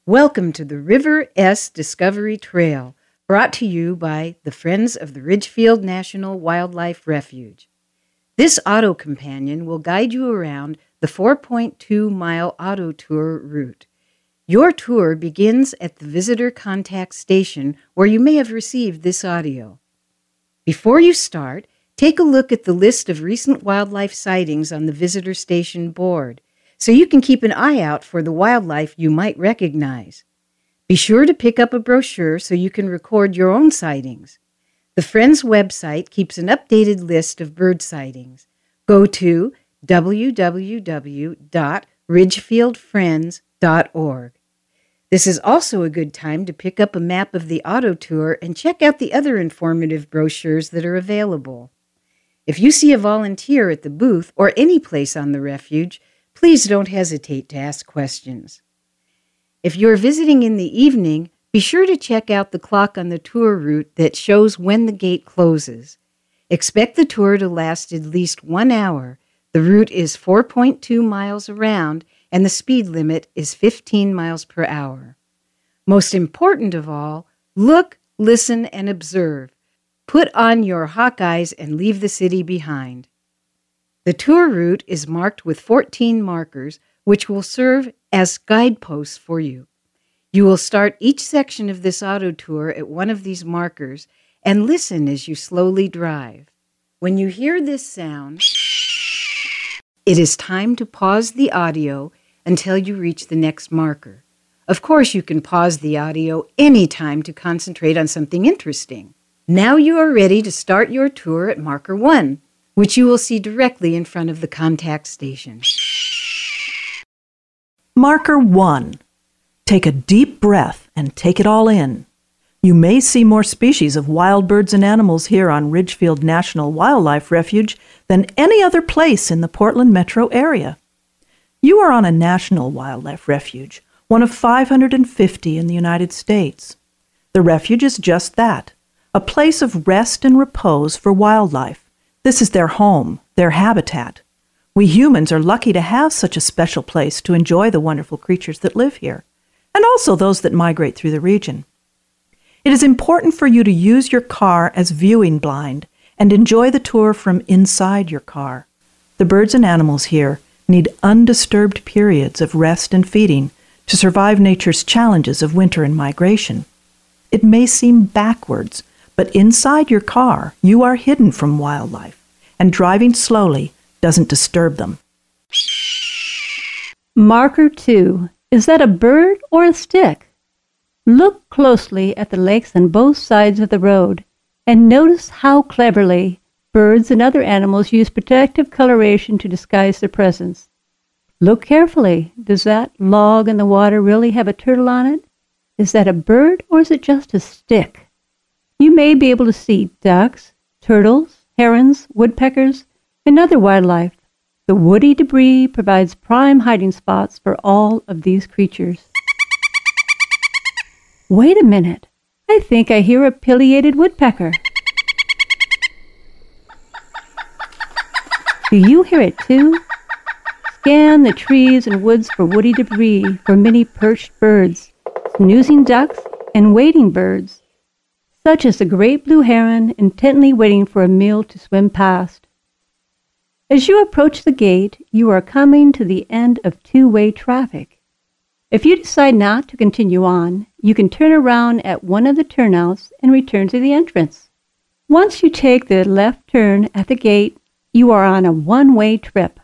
Welcome to the River S Discovery Trail, brought to you by the Friends of the Ridgefield National Wildlife Refuge. This auto companion will guide you around the 4.2-mile auto tour route. Your tour begins at the visitor contact station where you may have received this audio. Before you start, take a look at the list of recent wildlife sightings on the visitor station board, so you can keep an eye out for the wildlife you might recognize. Be sure to pick up a brochure so you can record your own sightings. The Friends website keeps an updated list of bird sightings. Go to www.ridgefieldfriends.org. This is also a good time to pick up a map of the auto tour and check out the other informative brochures that are available. If you see a volunteer at the booth or any place on the refuge, please don't hesitate to ask questions. If you're visiting in the evening, be sure to check out the clock on the tour route that shows when the gate closes. Expect the tour to last at least 1 hour. The route is 4.2 miles around, and the speed limit is 15 miles per hour. Most important of all, look, listen, and observe. Put on your hawk eyes and leave the city behind. The tour route is marked with 14 markers, which will serve as guideposts for you. You will start each section of this auto tour at one of these markers and listen as you slowly drive. When you hear this sound, it is time to pause the audio until you reach the next marker. Of course, you can pause the audio anytime to concentrate on something interesting. Now you are ready to start your tour at marker 1, which you will see directly in front of the contact station. Marker 1. Take a deep breath and take it all in. You may see more species of wild birds and animals here on Ridgefield National Wildlife Refuge than any other place in the Portland metro area. You are on a national wildlife refuge, one of 550 in the United States. The refuge is just that, a place of rest and repose for wildlife. This is their home, their habitat. We humans are lucky to have such a special place to enjoy the wonderful creatures that live here, and also those that migrate through the region. It is important for you to use your car as viewing blind and enjoy the tour from inside your car. The birds and animals here need undisturbed periods of rest and feeding to survive nature's challenges of winter and migration. It may seem backwards, but inside your car, you are hidden from wildlife, and driving slowly doesn't disturb them. Marker 2. Is that a bird or a stick? Look closely at the lakes on both sides of the road and notice how cleverly birds and other animals use protective coloration to disguise their presence. Look carefully. Does that log in the water really have a turtle on it? Is that a bird or is it just a stick? You may be able to see ducks, turtles, herons, woodpeckers, and other wildlife. The woody debris provides prime hiding spots for all of these creatures. Wait a minute. I think I hear a pileated woodpecker. Do you hear it too? Scan the trees and woods for woody debris for many perched birds, snoozing ducks, and wading birds, such as the great blue heron intently waiting for a meal to swim past. As you approach the gate, you are coming to the end of two-way traffic. If you decide not to continue on, you can turn around at one of the turnouts and return to the entrance. Once you take the left turn at the gate, you are on a one-way trip.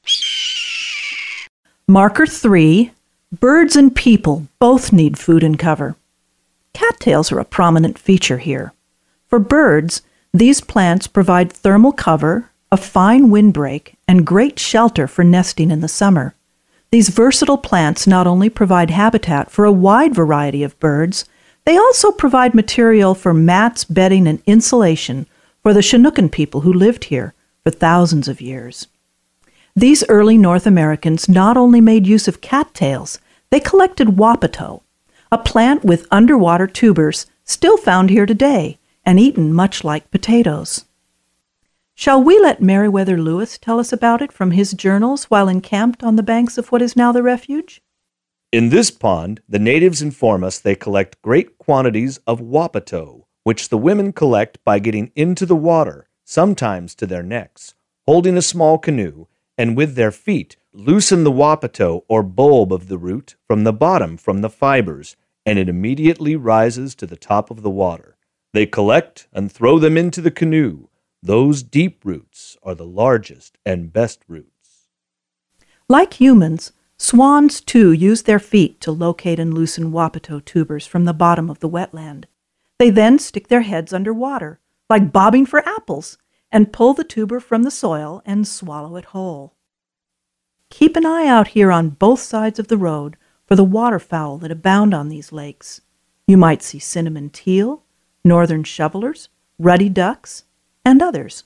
Marker 3. Birds and people both need food and cover. Cattails are a prominent feature here. For birds, these plants provide thermal cover, a fine windbreak, and great shelter for nesting in the summer. These versatile plants not only provide habitat for a wide variety of birds, they also provide material for mats, bedding, and insulation for the Chinookan people who lived here for thousands of years. These early North Americans not only made use of cattails, they collected wapato, a plant with underwater tubers still found here today and eaten much like potatoes. Shall we let Meriwether Lewis tell us about it from his journals while encamped on the banks of what is now the refuge? In this pond, the natives inform us they collect great quantities of wapato, which the women collect by getting into the water, sometimes to their necks, holding a small canoe, and with their feet loosen the wapato or bulb of the root from the bottom from the fibers, and it immediately rises to the top of the water. They collect and throw them into the canoe. Those deep roots are the largest and best roots. Like humans, swans too use their feet to locate and loosen wapato tubers from the bottom of the wetland. They then stick their heads under water, like bobbing for apples, and pull the tuber from the soil and swallow it whole. Keep an eye out here on both sides of the road for the waterfowl that abound on these lakes. You might see cinnamon teal, northern shovelers, ruddy ducks, and others.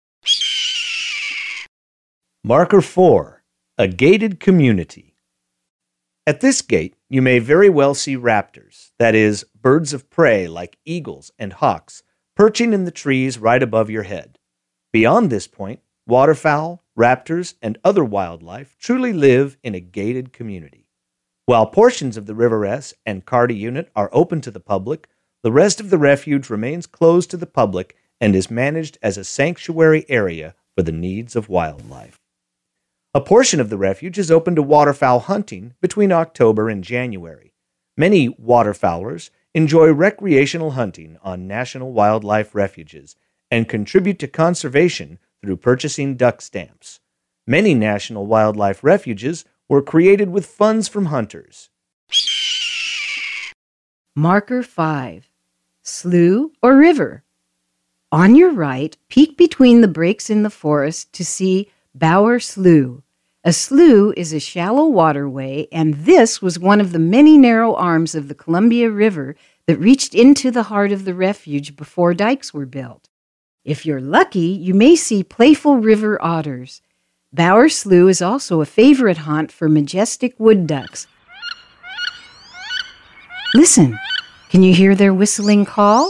Marker 4. A gated community. At this gate, you may very well see raptors, that is, birds of prey like eagles and hawks, perching in the trees right above your head. Beyond this point, waterfowl, raptors, and other wildlife truly live in a gated community. While portions of the River S and Carty unit are open to the public, the rest of the refuge remains closed to the public and is managed as a sanctuary area for the needs of wildlife. A portion of the refuge is open to waterfowl hunting between October and January. Many waterfowlers enjoy recreational hunting on national wildlife refuges and contribute to conservation through purchasing duck stamps. Many national wildlife refuges were created with funds from hunters. Marker 5. Slough or river. On your right, peek between the breaks in the forest to see Bower Slough. A slough is a shallow waterway, and this was one of the many narrow arms of the Columbia River that reached into the heart of the refuge before dikes were built. If you're lucky, you may see playful river otters. Bower Slough is also a favorite haunt for majestic wood ducks. Listen, can you hear their whistling call?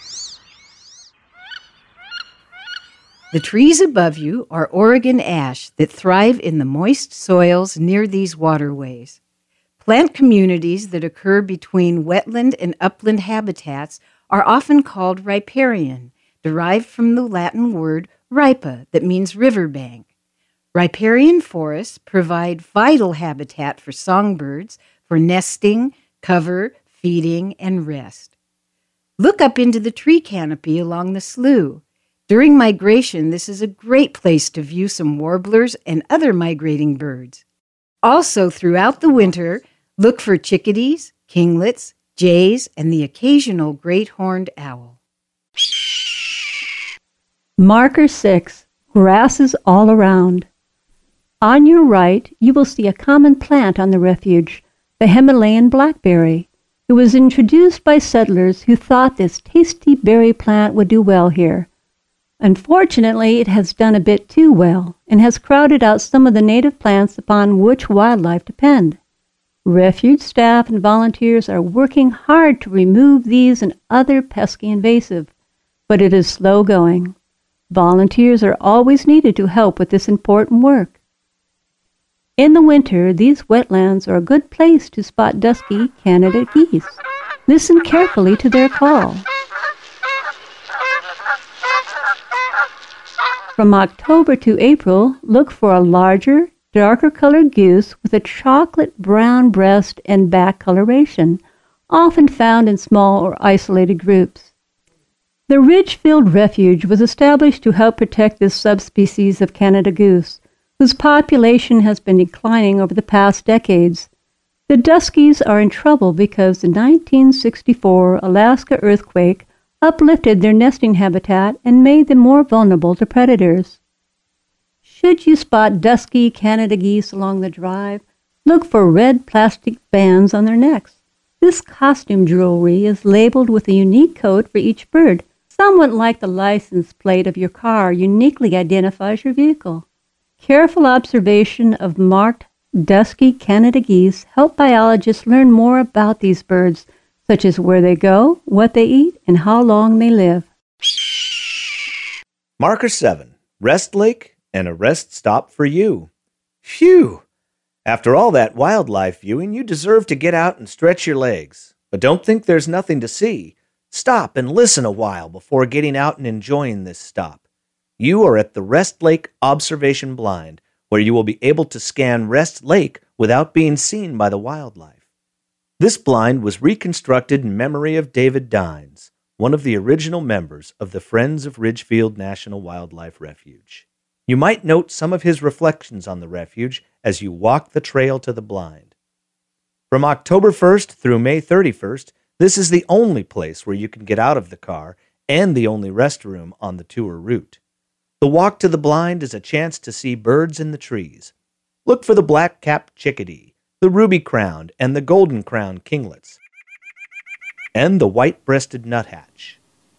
The trees above you are Oregon ash that thrive in the moist soils near these waterways. Plant communities that occur between wetland and upland habitats are often called riparian, derived from the Latin word ripa that means riverbank. Riparian forests provide vital habitat for songbirds for nesting, cover, feeding, and rest. Look up into the tree canopy along the slough. During migration, this is a great place to view some warblers and other migrating birds. Also, throughout the winter, look for chickadees, kinglets, jays, and the occasional great horned owl. Marker 6. Grasses all around. On your right, you will see a common plant on the refuge, the Himalayan blackberry. It was introduced by settlers who thought this tasty berry plant would do well here. Unfortunately, it has done a bit too well and has crowded out some of the native plants upon which wildlife depend. Refuge staff and volunteers are working hard to remove these and other pesky invasive, but it is slow going. Volunteers are always needed to help with this important work. In the winter, these wetlands are a good place to spot dusky Canada geese. Listen carefully to their call. From October to April, look for a larger, darker colored goose with a chocolate brown breast and back coloration, often found in small or isolated groups. The Ridgefield Refuge was established to help protect this subspecies of Canada goose, whose population has been declining over the past decades. The Duskies are in trouble because the 1964 Alaska earthquake uplifted their nesting habitat and made them more vulnerable to predators. Should you spot dusky Canada geese along the drive, look for red plastic bands on their necks. This costume jewelry is labeled with a unique code for each bird, somewhat like the license plate of your car uniquely identifies your vehicle. Careful observation of marked dusky Canada geese help biologists learn more about these birds, such as where they go, what they eat, and how long they live. Marker 7. Rest Lake and a rest stop for you. Phew! After all that wildlife viewing, you deserve to get out and stretch your legs. But don't think there's nothing to see. Stop and listen a while before getting out and enjoying this stop. You are at the Rest Lake Observation Blind, where you will be able to scan Rest Lake without being seen by the wildlife. This blind was reconstructed in memory of David Dines, one of the original members of the Friends of Ridgefield National Wildlife Refuge. You might note some of his reflections on the refuge as you walk the trail to the blind. From October 1st through May 31st, this is the only place where you can get out of the car and the only restroom on the tour route. The walk to the blind is a chance to see birds in the trees. Look for the black-capped chickadee, the ruby-crowned and the golden-crowned kinglets, and the white-breasted nuthatch.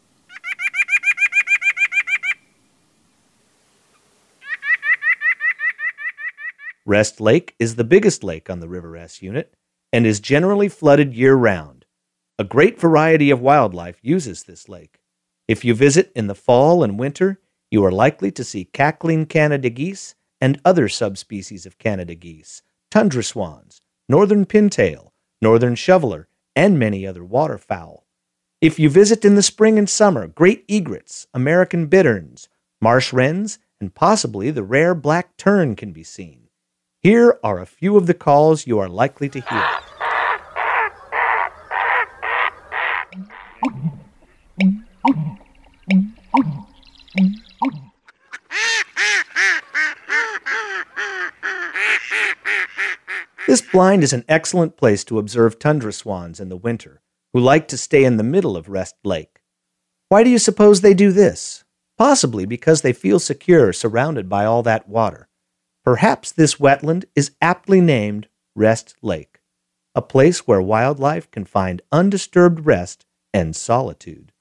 Rest Lake is the biggest lake on the River S unit and is generally flooded year-round. A great variety of wildlife uses this lake. If you visit in the fall and winter, you are likely to see cackling Canada geese and other subspecies of Canada geese, tundra swans, northern pintail, northern shoveler, and many other waterfowl. If you visit in the spring and summer, great egrets, American bitterns, marsh wrens, and possibly the rare black tern can be seen. Here are a few of the calls you are likely to hear. This blind is an excellent place to observe tundra swans in the winter, who like to stay in the middle of Rest Lake. Why do you suppose they do this? Possibly because they feel secure surrounded by all that water. Perhaps this wetland is aptly named Rest Lake, a place where wildlife can find undisturbed rest and solitude.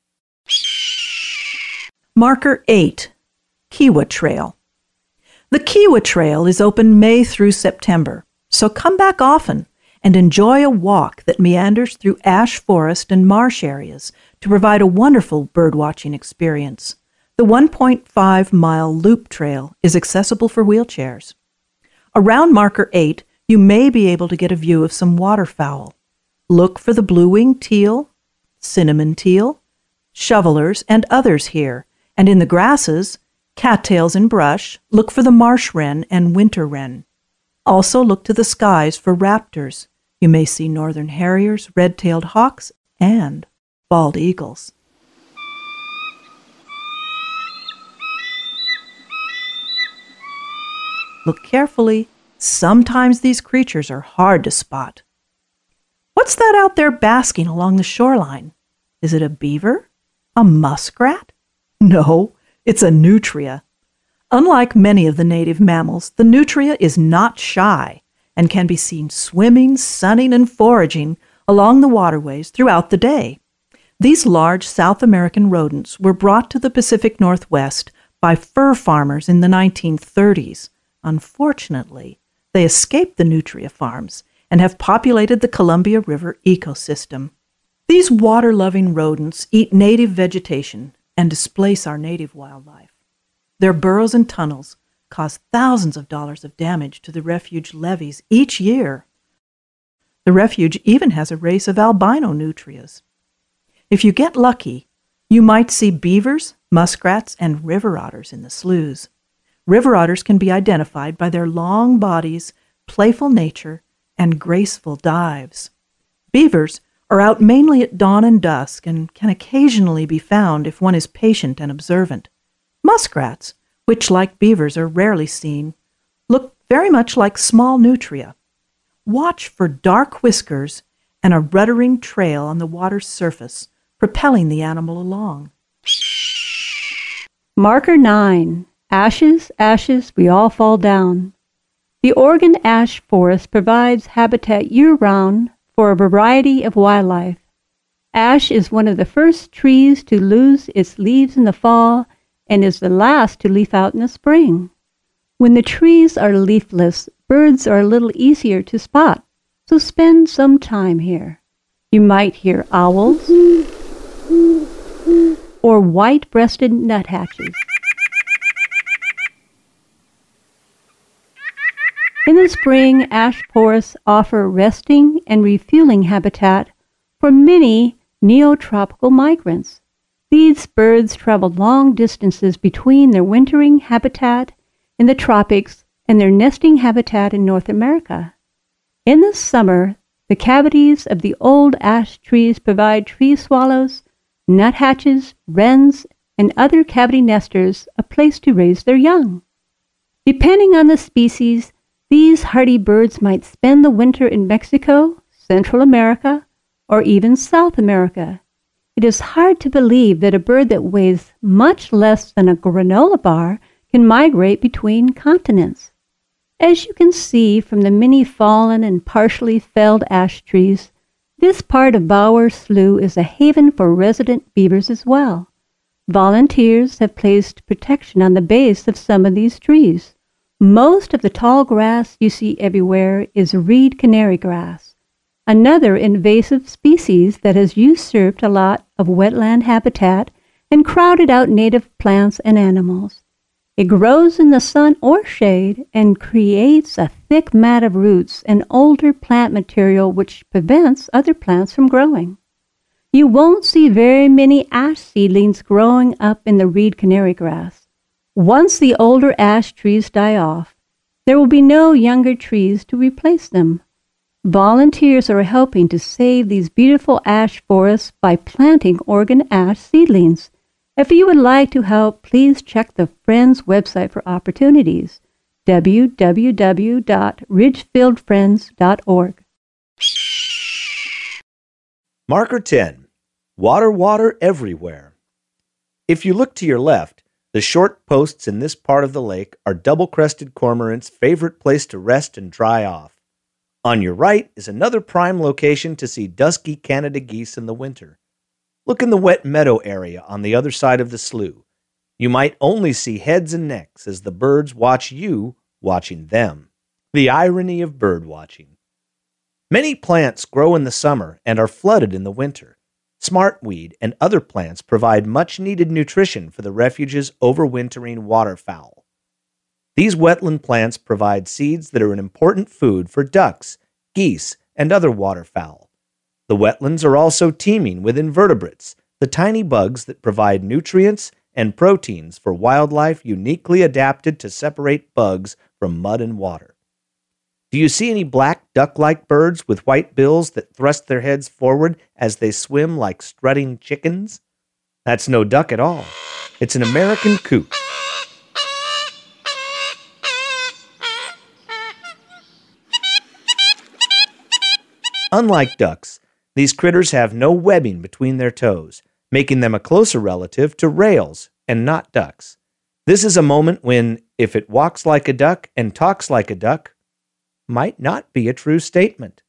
Marker 8, Kiowa Trail. The Kiowa Trail is open May through September, so come back often and enjoy a walk that meanders through ash forest and marsh areas to provide a wonderful birdwatching experience. The 1.5-mile loop trail is accessible for wheelchairs. Around Marker 8, you may be able to get a view of some waterfowl. Look for the blue-winged teal, cinnamon teal, shovelers, and others here. And in the grasses, cattails and brush, look for the marsh wren and winter wren. Also look to the skies for raptors. You may see northern harriers, red-tailed hawks, and bald eagles. Look carefully. Sometimes these creatures are hard to spot. What's that out there basking along the shoreline? Is it a beaver? A muskrat? No, it's a nutria. Unlike many of the native mammals, the nutria is not shy and can be seen swimming, sunning, and foraging along the waterways throughout the day. These large South American rodents were brought to the Pacific Northwest by fur farmers in the 1930s. Unfortunately, they escaped the nutria farms and have populated the Columbia River ecosystem. These water-loving rodents eat native vegetation and displace our native wildlife. Their burrows and tunnels cause thousands of dollars of damage to the refuge levees each year. The refuge even has a race of albino nutrias. If you get lucky, you might see beavers, muskrats, and river otters in the sloughs. River otters can be identified by their long bodies, playful nature, and graceful dives. Beavers are out mainly at dawn and dusk and can occasionally be found if one is patient and observant. Muskrats, which like beavers are rarely seen, look very much like small nutria. Watch for dark whiskers and a ruddering trail on the water's surface, propelling the animal along. Marker 9. Ashes, ashes, we all fall down. The Oregon ash forest provides habitat year-round for a variety of wildlife. Ash is one of the first trees to lose its leaves in the fall and is the last to leaf out in the spring. When the trees are leafless, birds are a little easier to spot, so spend some time here. You might hear owls or white-breasted nuthatches. In the spring, ash forests offer resting and refueling habitat for many neotropical migrants. These birds travel long distances between their wintering habitat in the tropics and their nesting habitat in North America. In the summer, the cavities of the old ash trees provide tree swallows, nuthatches, wrens, and other cavity nesters a place to raise their young. Depending on the species, these hardy birds might spend the winter in Mexico, Central America, or even South America. It is hard to believe that a bird that weighs much less than a granola bar can migrate between continents. As you can see from the many fallen and partially felled ash trees, this part of Bower Slough is a haven for resident beavers as well. Volunteers have placed protection on the base of some of these trees. Most of the tall grass you see everywhere is reed canary grass, another invasive species that has usurped a lot of wetland habitat and crowded out native plants and animals. It grows in the sun or shade and creates a thick mat of roots and older plant material which prevents other plants from growing. You won't see very many ash seedlings growing up in the reed canary grass. Once the older ash trees die off, there will be no younger trees to replace them. Volunteers are helping to save these beautiful ash forests by planting Oregon ash seedlings. If you would like to help, please check the Friends website for opportunities, www.ridgefieldfriends.org. Marker 10. Water, water everywhere. If you look to your left, the short posts in this part of the lake are double-crested cormorant's favorite place to rest and dry off. On your right is another prime location to see dusky Canada geese in the winter. Look in the wet meadow area on the other side of the slough. You might only see heads and necks as the birds watch you watching them. The irony of bird watching. Many plants grow in the summer and are flooded in the winter. Smartweed and other plants provide much-needed nutrition for the refuge's overwintering waterfowl. These wetland plants provide seeds that are an important food for ducks, geese, and other waterfowl. The wetlands are also teeming with invertebrates, the tiny bugs that provide nutrients and proteins for wildlife uniquely adapted to separate bugs from mud and water. Do you see any black duck-like birds with white bills that thrust their heads forward as they swim like strutting chickens? That's no duck at all. It's an American coot. Unlike ducks, these critters have no webbing between their toes, making them a closer relative to rails and not ducks. This is a moment when, if it walks like a duck and talks like a duck, might not be a true statement.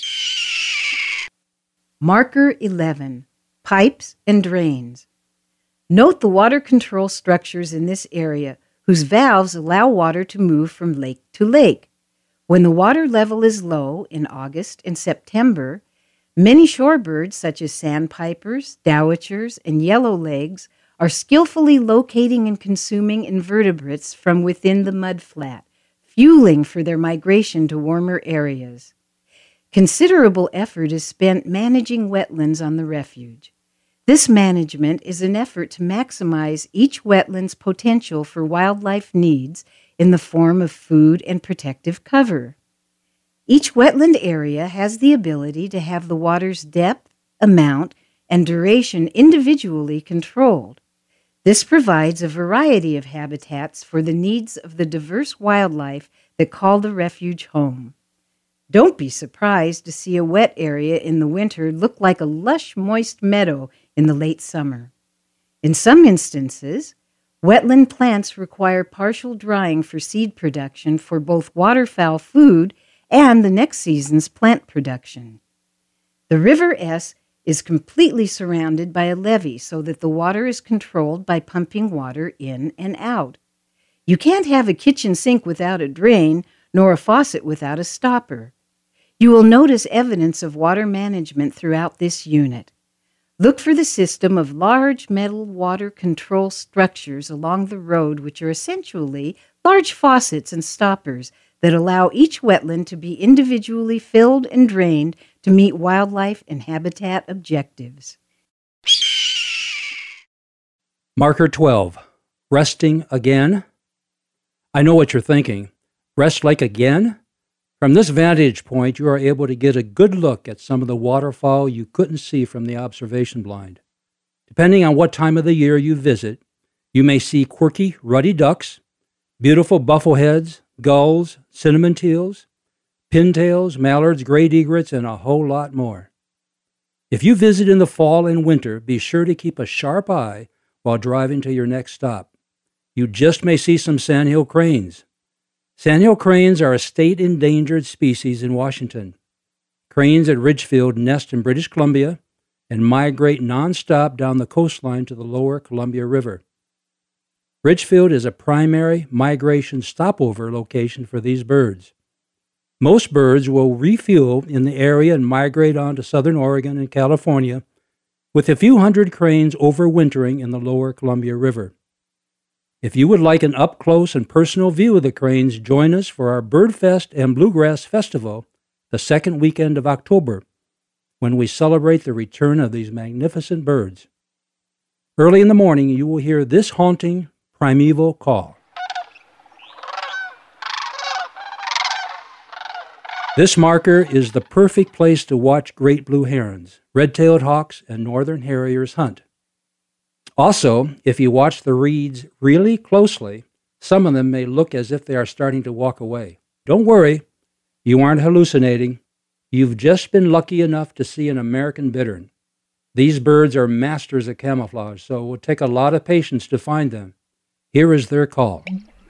Marker 11. Pipes and drains. Note the water control structures in this area, whose valves allow water to move from lake to lake. When the water level is low in August and September, many shorebirds such as sandpipers, dowitchers, and yellowlegs are skillfully locating and consuming invertebrates from within the mudflat, fueling for their migration to warmer areas. Considerable effort is spent managing wetlands on the refuge. This management is an effort to maximize each wetland's potential for wildlife needs in the form of food and protective cover. Each wetland area has the ability to have the water's depth, amount, and duration individually controlled. This provides a variety of habitats for the needs of the diverse wildlife that call the refuge home. Don't be surprised to see a wet area in the winter look like a lush, moist meadow in the late summer. In some instances, wetland plants require partial drying for seed production for both waterfowl food and the next season's plant production. The River S is completely surrounded by a levee so that the water is controlled by pumping water in and out. You can't have a kitchen sink without a drain, nor a faucet without a stopper. You will notice evidence of water management throughout this unit. Look for the system of large metal water control structures along the road, which are essentially large faucets and stoppers that allow each wetland to be individually filled and drained to meet wildlife and habitat objectives. Marker 12. Resting again? I know what you're thinking. Rest Lake again? From this vantage point, you are able to get a good look at some of the waterfowl you couldn't see from the observation blind. Depending on what time of the year you visit, you may see quirky ruddy ducks, beautiful buffleheads, gulls, cinnamon teals, pintails, mallards, great egrets, and a whole lot more. If you visit in the fall and winter, be sure to keep a sharp eye while driving to your next stop. You just may see some sandhill cranes. Sandhill cranes are a state endangered species in Washington. Cranes at Ridgefield nest in British Columbia and migrate nonstop down the coastline to the lower Columbia River. Ridgefield is a primary migration stopover location for these birds. Most birds will refuel in the area and migrate on to southern Oregon and California, with a few hundred cranes overwintering in the lower Columbia River. If you would like an up-close and personal view of the cranes, join us for our Birdfest and Bluegrass Festival the second weekend of October, when we celebrate the return of these magnificent birds. Early in the morning, you will hear this haunting primeval call. This marker is the perfect place to watch great blue herons, red-tailed hawks, and northern harriers hunt. Also, if you watch the reeds really closely, some of them may look as if they are starting to walk away. Don't worry, you aren't hallucinating. You've just been lucky enough to see an American bittern. These birds are masters of camouflage, so it will take a lot of patience to find them. Here is their call.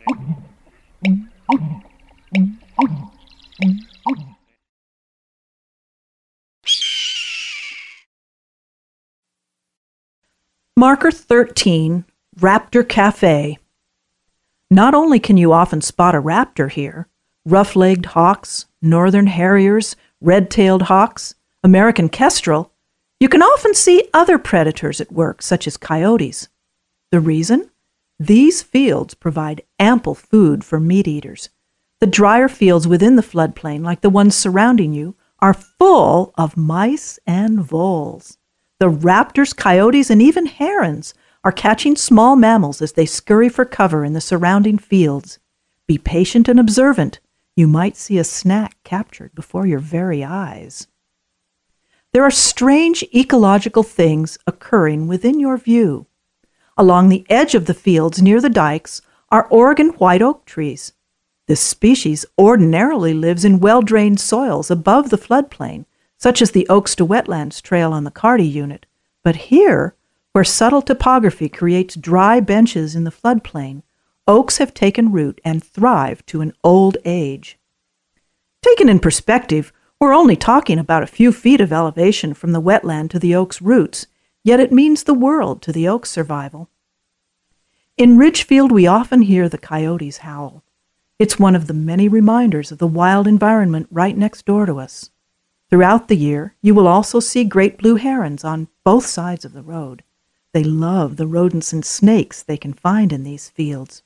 Marker 13, Raptor Cafe. Not only can you often spot a raptor here, rough-legged hawks, northern harriers, red-tailed hawks, American kestrel, you can often see other predators at work, such as coyotes. The reason? These fields provide ample food for meat eaters. The drier fields within the floodplain, like the ones surrounding you, are full of mice and voles. The raptors, coyotes, and even herons are catching small mammals as they scurry for cover in the surrounding fields. Be patient and observant. You might see a snack captured before your very eyes. There are strange ecological things occurring within your view. Along the edge of the fields near the dikes are Oregon white oak trees. This species ordinarily lives in well-drained soils above the floodplain, such as the Oaks to Wetlands trail on the Carty unit. But here, where subtle topography creates dry benches in the floodplain, oaks have taken root and thrive to an old age. Taken in perspective, we're only talking about a few feet of elevation from the wetland to the oak's roots, yet it means the world to the oak's survival. In Ridgefield, we often hear the coyotes howl. It's one of the many reminders of the wild environment right next door to us. Throughout the year, you will also see great blue herons on both sides of the road. They love the rodents and snakes they can find in these fields.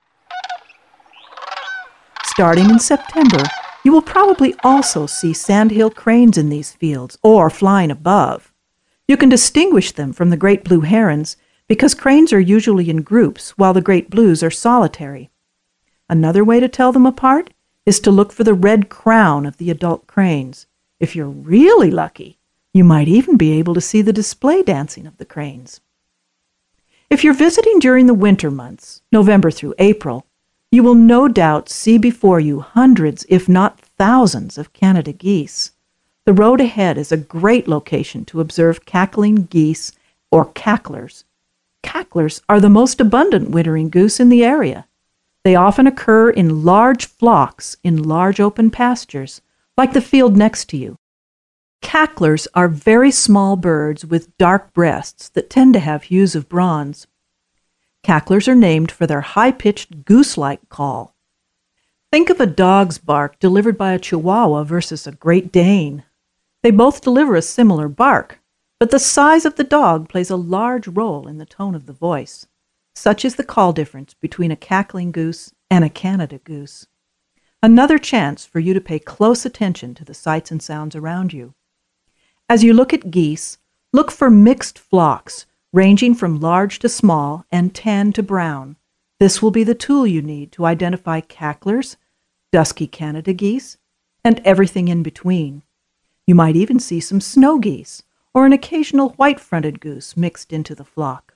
Starting in September, you will probably also see sandhill cranes in these fields or flying above. You can distinguish them from the great blue herons because cranes are usually in groups while the great blues are solitary. Another way to tell them apart is to look for the red crown of the adult cranes. If you're really lucky, you might even be able to see the display dancing of the cranes. If you're visiting during the winter months, November through April, you will no doubt see before you hundreds, if not thousands, of Canada geese. The road ahead is a great location to observe cackling geese or cacklers. Cacklers are the most abundant wintering goose in the area. They often occur in large flocks in large open pastures, like the field next to you. Cacklers are very small birds with dark breasts that tend to have hues of bronze. Cacklers are named for their high-pitched goose-like call. Think of a dog's bark delivered by a Chihuahua versus a Great Dane. They both deliver a similar bark, but the size of the dog plays a large role in the tone of the voice. Such is the call difference between a cackling goose and a Canada goose. Another chance for you to pay close attention to the sights and sounds around you. As you look at geese, look for mixed flocks, ranging from large to small and tan to brown. This will be the tool you need to identify cacklers, dusky Canada geese, and everything in between. You might even see some snow geese or an occasional white-fronted goose mixed into the flock.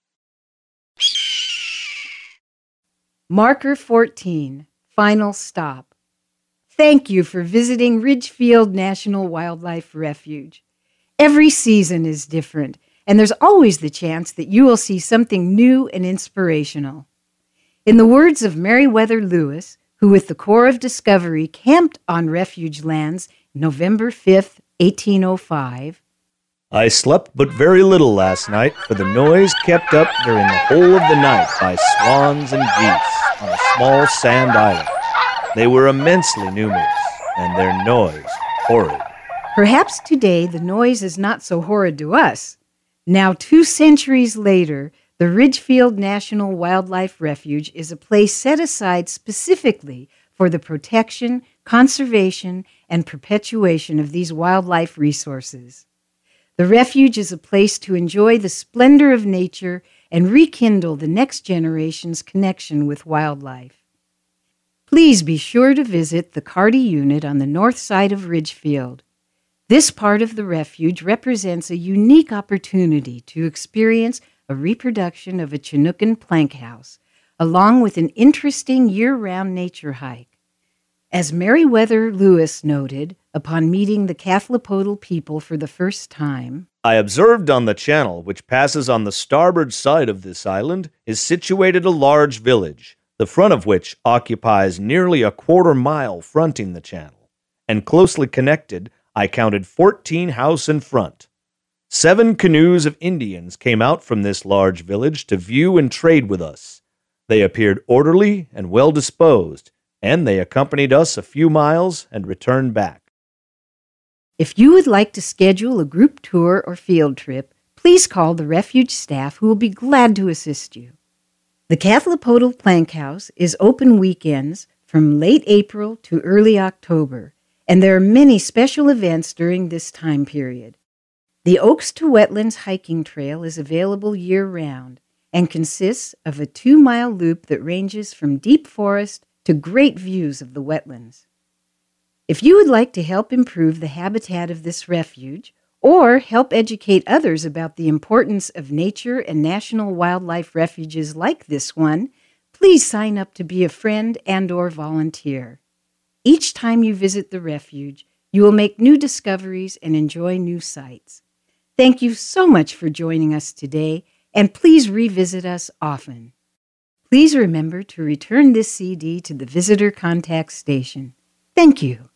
Marker 14, final stop. Thank you for visiting Ridgefield National Wildlife Refuge. Every season is different, and there's always the chance that you will see something new and inspirational. In the words of Meriwether Lewis, who with the Corps of Discovery camped on refuge lands November 5th, 1805, I slept but very little last night, for the noise kept up during the whole of the night by swans and geese on a small sand island. They were immensely numerous, and their noise horrid. Perhaps today the noise is not so horrid to us. Now, 2 centuries later, the Ridgefield National Wildlife Refuge is a place set aside specifically for the protection, conservation, and perpetuation of these wildlife resources. The refuge is a place to enjoy the splendor of nature and rekindle the next generation's connection with wildlife. Please be sure to visit the Carty Unit on the north side of Ridgefield. This part of the refuge represents a unique opportunity to experience a reproduction of a Chinookan plank house, along with an interesting year-round nature hike. As Meriwether Lewis noted, upon meeting the Kathlapodal people for the first time, I observed on the channel which passes on the starboard side of this island is situated a large village, the front of which occupies nearly a quarter-mile fronting the channel, and closely connected, I counted 14 house in front. 7 canoes of Indians came out from this large village to view and trade with us. They appeared orderly and well disposed, and they accompanied us a few miles and returned back. if you would like to schedule a group tour or field trip, please call the refuge staff who will be glad to assist you. The Kathlapodal Plank House is open weekends from late April to early October, and there are many special events during this time period. The Oaks to Wetlands hiking trail is available year-round and consists of a 2-mile loop that ranges from deep forest to great views of the wetlands. If you would like to help improve the habitat of this refuge or help educate others about the importance of nature and national wildlife refuges like this one, please sign up to be a friend and/or volunteer. Each time you visit the refuge, you will make new discoveries and enjoy new sights. Thank you so much for joining us today, and please revisit us often. Please remember to return this CD to the Visitor Contact Station. Thank you.